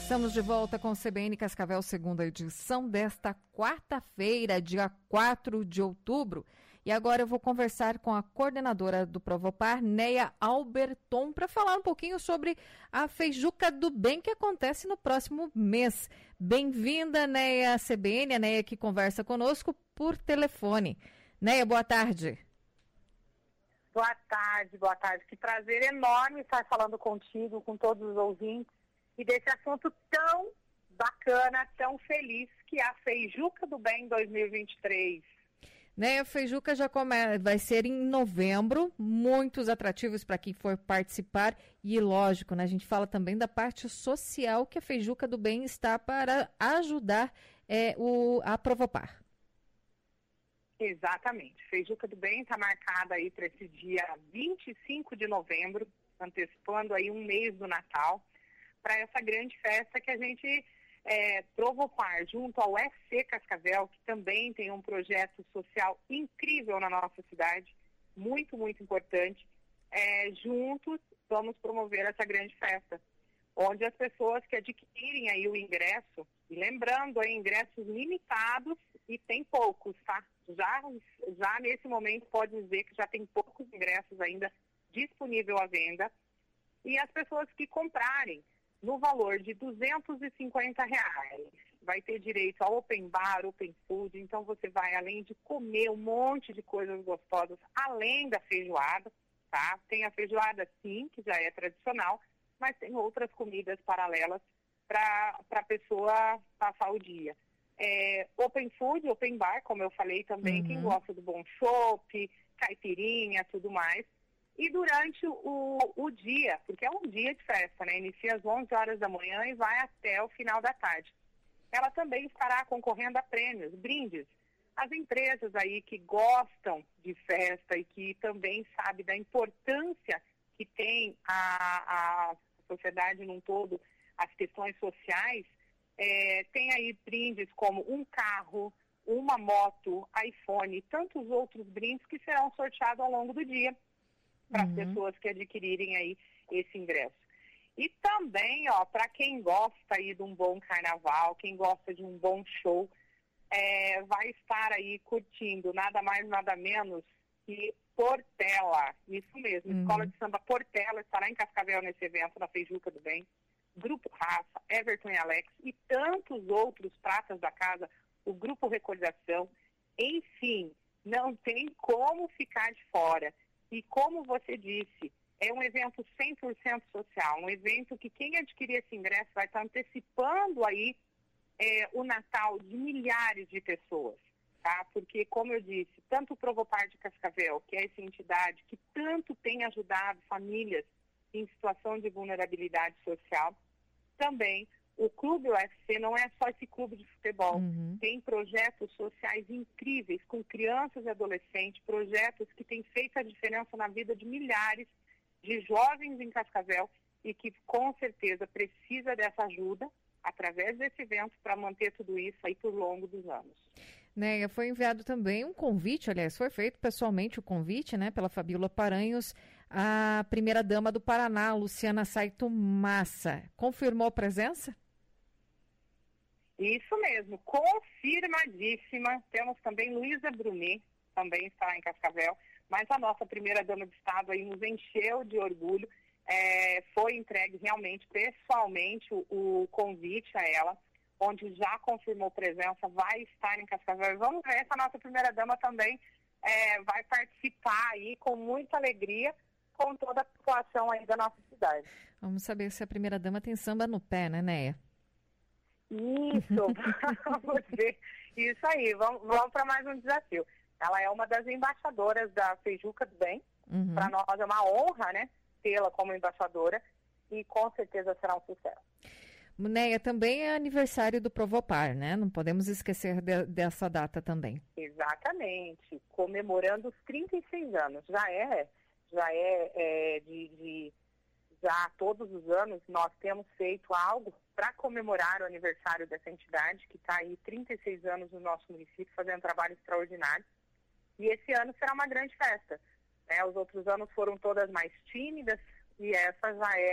Estamos de volta com o CBN Cascavel, segunda edição desta quarta-feira, dia 4 de outubro. E agora eu vou conversar com a coordenadora do Provopar, Neia Alberton, para falar um pouquinho sobre a Feijuca do Bem, que acontece no próximo mês. Bem-vinda, Neia, à CBN, a Neia que conversa conosco por telefone. Neia, boa tarde. Boa tarde. Que prazer enorme estar falando contigo, com todos os ouvintes, e desse assunto tão bacana, tão feliz, que é a Feijuca do Bem 2023. Né, a Feijuca vai ser em novembro, muitos atrativos para quem for participar e, lógico, né, a gente fala também da parte social que a Feijuca do Bem está para ajudar a Provopar. Exatamente. Feijuca do Bem está marcada aí para esse dia 25 de novembro, antecipando aí um mês do Natal, para essa grande festa que a gente Provopar, junto ao FC Cascavel, que também tem um projeto social incrível na nossa cidade, muito, muito importante. Juntos vamos promover essa grande festa, onde as pessoas que adquirirem aí o ingresso, e lembrando, ingressos limitados e tem poucos, tá? Já nesse momento pode dizer que já tem poucos ingressos ainda disponível à venda, e as pessoas que comprarem no valor de R$250, vai ter direito a open bar, open food, então você vai, além de comer um monte de coisas gostosas, além da feijoada, tá? Tem a feijoada sim, que já é tradicional, mas tem outras comidas paralelas para a pessoa passar o dia. Open food, open bar, como eu falei também, quem gosta do bom chopp, caipirinha, tudo mais. E durante o dia, porque é um dia de festa, né? Inicia às 11 horas da manhã e vai até o final da tarde. Ela também estará concorrendo a prêmios, brindes. As empresas aí que gostam de festa e que também sabem da importância que tem a sociedade num todo, as questões sociais, tem aí brindes como um carro, uma moto, iPhone e tantos outros brindes que serão sorteados ao longo do dia para as pessoas que adquirirem aí esse ingresso. E também, para quem gosta aí de um bom carnaval, quem gosta de um bom show, vai estar aí curtindo nada mais, nada menos que Portela. Isso mesmo, Escola de Samba Portela estará em Cascavel nesse evento, na Feijuca do Bem. Grupo Rafa, Everton e Alex e tantos outros pratas da casa, o Grupo Recordação, enfim, não tem como ficar de fora. E como você disse, é um evento 100% social, um evento que quem adquirir esse ingresso vai estar antecipando aí o Natal de milhares de pessoas, tá? Porque, como eu disse, tanto o Provopar de Cascavel, que é essa entidade que tanto tem ajudado famílias em situação de vulnerabilidade social, também o Clube UFC não é só esse clube de futebol, tem projetos sociais incríveis com crianças e adolescentes, projetos que têm feito a diferença na vida de milhares de jovens em Cascavel e que com certeza precisa dessa ajuda através desse evento para manter tudo isso aí por longo dos anos. Neia, foi enviado também um convite, aliás, foi feito pessoalmente o convite, né, pela Fabíola Paranhos, a primeira-dama do Paraná, Luciana Saito Massa. Confirmou a presença? Isso mesmo, confirmadíssima. Temos também Luísa Brunet, também estará em Cascavel, mas a nossa primeira-dama de Estado aí nos encheu de orgulho. Foi entregue realmente, pessoalmente, o convite a ela, onde já confirmou presença, vai estar em Cascavel. E vamos ver se a nossa primeira-dama também vai participar aí com muita alegria, com toda a população aí da nossa cidade. Vamos saber se a primeira-dama tem samba no pé, né, Neia? Isso, vamos ver. Isso aí, vamos para mais um desafio. Ela é uma das embaixadoras da Feijuca do Bem. Para nós é uma honra, né, tê-la como embaixadora e com certeza será um sucesso. Neia, também é aniversário do Provopar, né? Não podemos esquecer dessa data também. Exatamente, comemorando os 36 anos. Já todos os anos nós temos feito algo para comemorar o aniversário dessa entidade, que está aí 36 anos no nosso município, fazendo um trabalho extraordinário. E esse ano será uma grande festa, né? Os outros anos foram todas mais tímidas e essa já é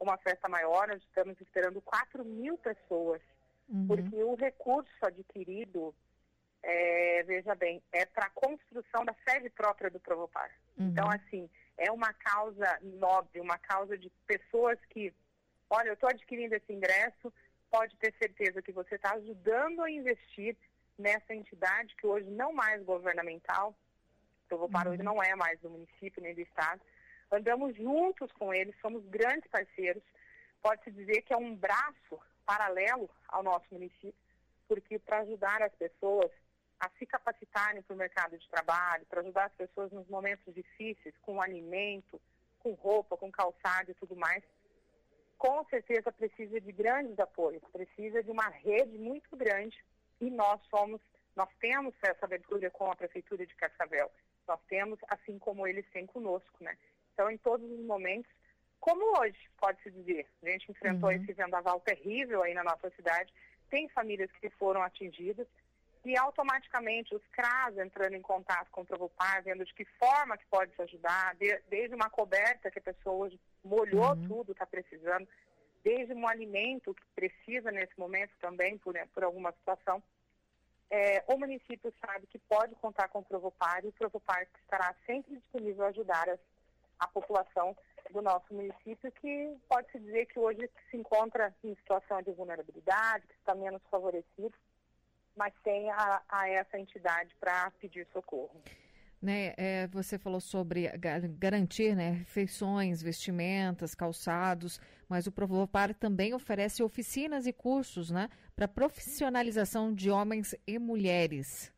uma festa maior, nós estamos esperando 4.000 pessoas, porque o recurso adquirido, veja bem, é para a construção da sede própria do Provopar. Então, assim, é uma causa nobre, uma causa de pessoas que, olha, eu estou adquirindo esse ingresso, pode ter certeza que você está ajudando a investir nessa entidade que hoje não mais governamental, o Provopar hoje não é mais do município nem do estado. Andamos juntos com eles, somos grandes parceiros, pode-se dizer que é um braço paralelo ao nosso município, porque para ajudar as pessoas a se capacitarem para o mercado de trabalho, para ajudar as pessoas nos momentos difíceis, com alimento, com roupa, com calçado e tudo mais, com certeza precisa de grandes apoios, precisa de uma rede muito grande e nós temos essa abertura com a Prefeitura de Cascavel, nós temos, assim como eles têm conosco, né? Então, em todos os momentos, como hoje, pode-se dizer, a gente enfrentou esse vendaval terrível aí na nossa cidade, tem famílias que foram atingidas e automaticamente os CRAS entrando em contato com o Provopar, vendo de que forma que pode se ajudar, desde uma coberta que a pessoa hoje molhou tudo, está precisando, desde um alimento que precisa nesse momento também, por alguma situação. O município sabe que pode contar com o Provopar e o Provopar estará sempre disponível a ajudar a população do nosso município, que pode-se dizer que hoje se encontra em situação de vulnerabilidade, que está menos favorecido, mas tem a essa entidade para pedir socorro. Né, você falou sobre garantir, né, refeições, vestimentas, calçados, mas o Provopar também oferece oficinas e cursos, né, para profissionalização de homens e mulheres.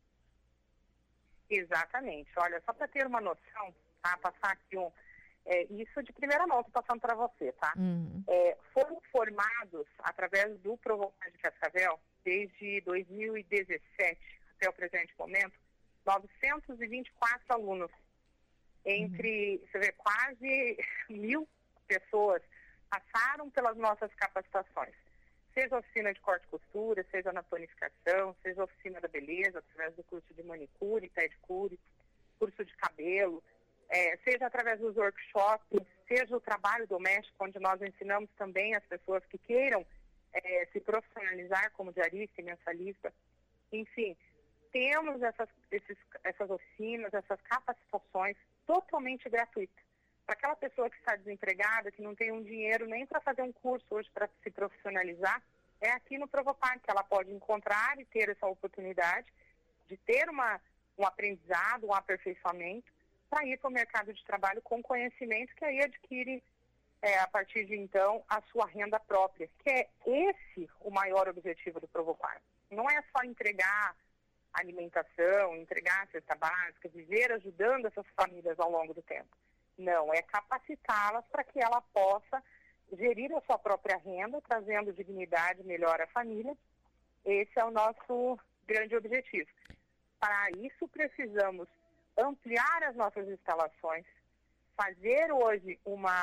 Exatamente. Olha, só para ter uma noção, tá, passar aqui isso de primeira mão, estou passando para você, tá? Foram formados, através do Provopar de Cascavel, desde 2017 até o presente momento, 924 alunos. Entre, você vê, quase 1.000 pessoas passaram pelas nossas capacitações. Seja oficina de corte e costura, seja na planificação, seja oficina da beleza, através do curso de manicure, pedicure, curso de cabelo, seja através dos workshops, seja o trabalho doméstico, onde nós ensinamos também as pessoas que queiram se profissionalizar como diarista e mensalista. Enfim, temos essas oficinas, essas capacitações totalmente gratuitas. Para aquela pessoa que está desempregada, que não tem um dinheiro nem para fazer um curso hoje para se profissionalizar, é aqui no Provopar que ela pode encontrar e ter essa oportunidade de ter um aprendizado, um aperfeiçoamento, para ir para o mercado de trabalho com conhecimento, que aí adquire, a partir de então, a sua renda própria, que é esse o maior objetivo do Provopar. Não é só entregar alimentação, entregar a cesta básica, viver ajudando essas famílias ao longo do tempo. Não, é capacitá-las para que ela possa gerir a sua própria renda, trazendo dignidade melhor à família. Esse é o nosso grande objetivo. Para isso, precisamos ampliar as nossas instalações, fazer hoje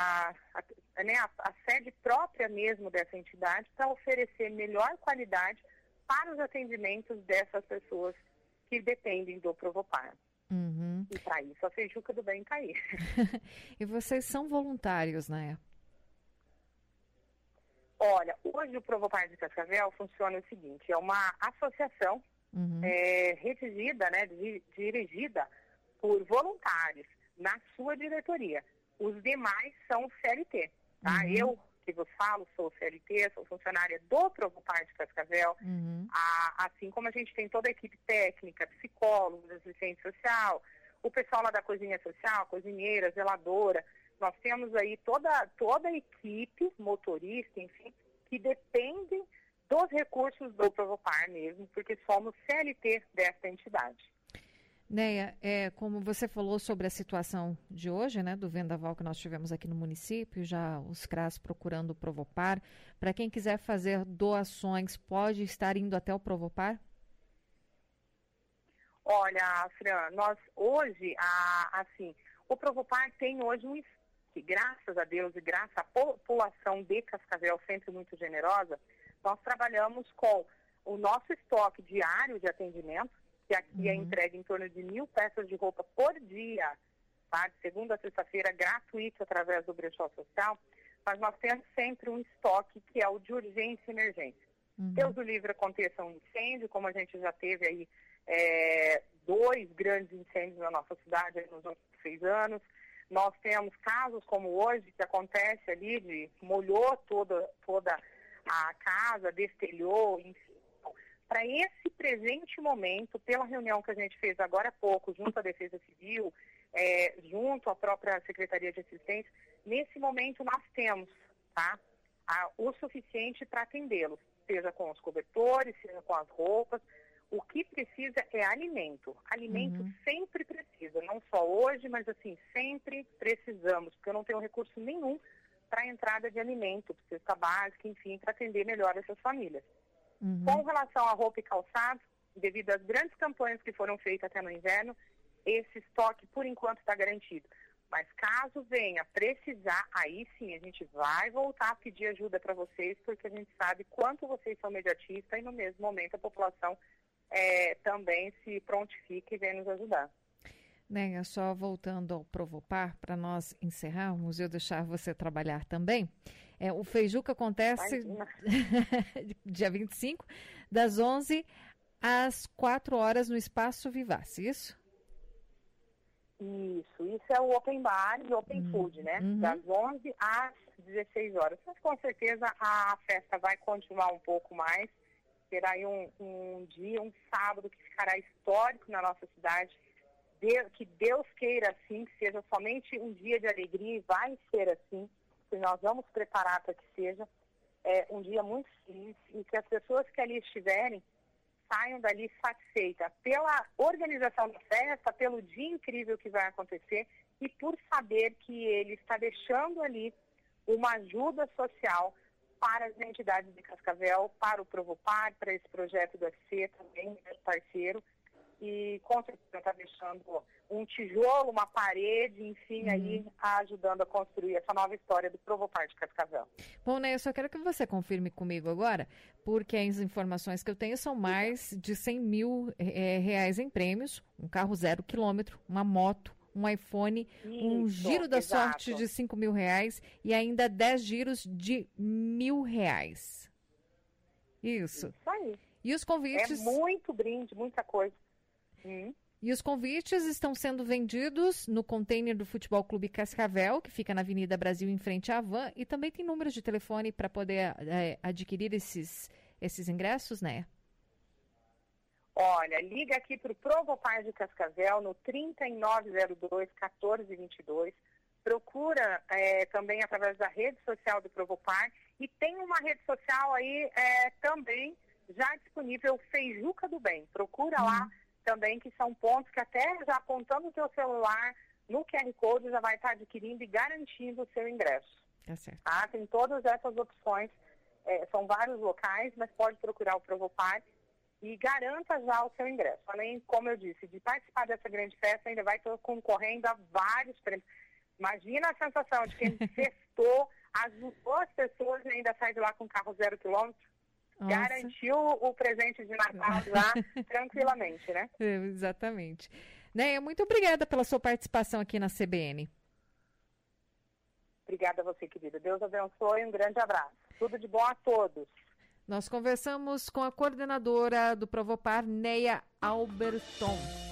a sede própria mesmo dessa entidade para oferecer melhor qualidade para os atendimentos dessas pessoas que dependem do Provopar. E para isso a Feijuca do Bem está aí. E vocês são voluntários, né? Olha, hoje o Provopar de Cascavel funciona o seguinte, é uma associação redigida, né, dirigida por voluntários na sua diretoria. Os demais são CLT, tá? Eu, que vos falo, sou CLT, sou funcionária do Provopar de Cascavel, assim como a gente tem toda a equipe técnica, psicólogos, assistente social, o pessoal lá da cozinha social, cozinheira, zeladora, nós temos aí toda a equipe, motorista, enfim, que depende dos recursos do Provopar mesmo, porque somos CLT dessa entidade. Neia, como você falou sobre a situação de hoje, né, do vendaval que nós tivemos aqui no município, já os CRAS procurando o Provopar, para quem quiser fazer doações, pode estar indo até o Provopar? Olha, Fran, nós hoje, o Provopar tem hoje que graças a Deus e graças à população de Cascavel, sempre muito generosa, nós trabalhamos com o nosso estoque diário de atendimento, que aqui é entregue em torno de 1.000 peças de roupa por dia, tá? De segunda a sexta-feira, gratuito através do brechó social. mas nós temos sempre um estoque que é o de urgência e emergência. Deus do livre aconteça um incêndio, como a gente já teve aí 2 grandes incêndios na nossa cidade nos últimos 6 anos. Nós temos casos como hoje, que acontece ali, de molhou toda a casa, destelhou, enfim. Para esse presente momento, pela reunião que a gente fez agora há pouco, junto à Defesa Civil, junto à própria Secretaria de Assistência, nesse momento nós temos, tá, o suficiente para atendê-los, seja com os cobertores, seja com as roupas. O que precisa é alimento. Alimento sempre precisa, não só hoje, mas assim, sempre precisamos, porque eu não tenho recurso nenhum para a entrada de alimento, para cesta básica, enfim, para atender melhor essas famílias. Com relação à roupa e calçado, devido às grandes campanhas que foram feitas até no inverno, esse estoque, por enquanto, está garantido. Mas caso venha precisar, aí sim, a gente vai voltar a pedir ajuda para vocês, porque a gente sabe quanto vocês são mediatistas e, no mesmo momento, a população também se prontifica e vem nos ajudar. Neia, só voltando ao Provopar, para nós encerrarmos, eu deixar você trabalhar também. O Feijuca acontece dia 25, das 11 às 4 horas no Espaço Vivace, isso? Isso é o Open Bar e Open Food, né? Das 11 às 16 horas. Mas com certeza a festa vai continuar um pouco mais. Terá aí um dia, um sábado que ficará histórico na nossa cidade. Que Deus queira assim, que seja somente um dia de alegria, e vai ser assim, que nós vamos preparar para que seja um dia muito feliz e que as pessoas que ali estiverem saiam dali satisfeitas pela organização da festa, pelo dia incrível que vai acontecer e por saber que ele está deixando ali uma ajuda social para as entidades de Cascavel, para o Provopar, para esse projeto do FC também, parceiro, e com certeza está deixando um tijolo, uma parede, enfim, aí ajudando a construir essa nova história do Provopar de Cascavel. Bom, né, eu só quero que você confirme comigo agora, porque as informações que eu tenho são mais de 100 mil reais em prêmios, um carro 0 quilômetro, uma moto, um iPhone, um giro da sorte de 5 mil reais e ainda 10 giros de R$1.000. Isso aí. E os convites... É muito brinde, muita coisa. E os convites estão sendo vendidos no container do Futebol Clube Cascavel, que fica na Avenida Brasil, em frente à Van, e também tem números de telefone para poder adquirir esses ingressos, né? Olha, liga aqui para o Provopar de Cascavel no 3902-1422. Procura também através da rede social do Provopar. E tem uma rede social aí também já disponível, Feijuca do Bem. Procura lá também, que são pontos que até já apontando o seu celular no QR Code já vai estar adquirindo e garantindo o seu ingresso. Tá certo. Tem todas essas opções, são vários locais, mas pode procurar o Provopar e garanta já o seu ingresso. Além, como eu disse, de participar dessa grande festa, ainda vai estar concorrendo a vários prêmios. Imagina a sensação de quem festou, ajudou as pessoas e ainda sai de lá com carro 0 quilômetro. Nossa. Garantiu o presente de Natal já tranquilamente, né? Exatamente. Neia, muito obrigada pela sua participação aqui na CBN. Obrigada a você, querida. Deus abençoe, um grande abraço. Tudo de bom a todos. Nós conversamos com a coordenadora do Provopar, Neia Alberton.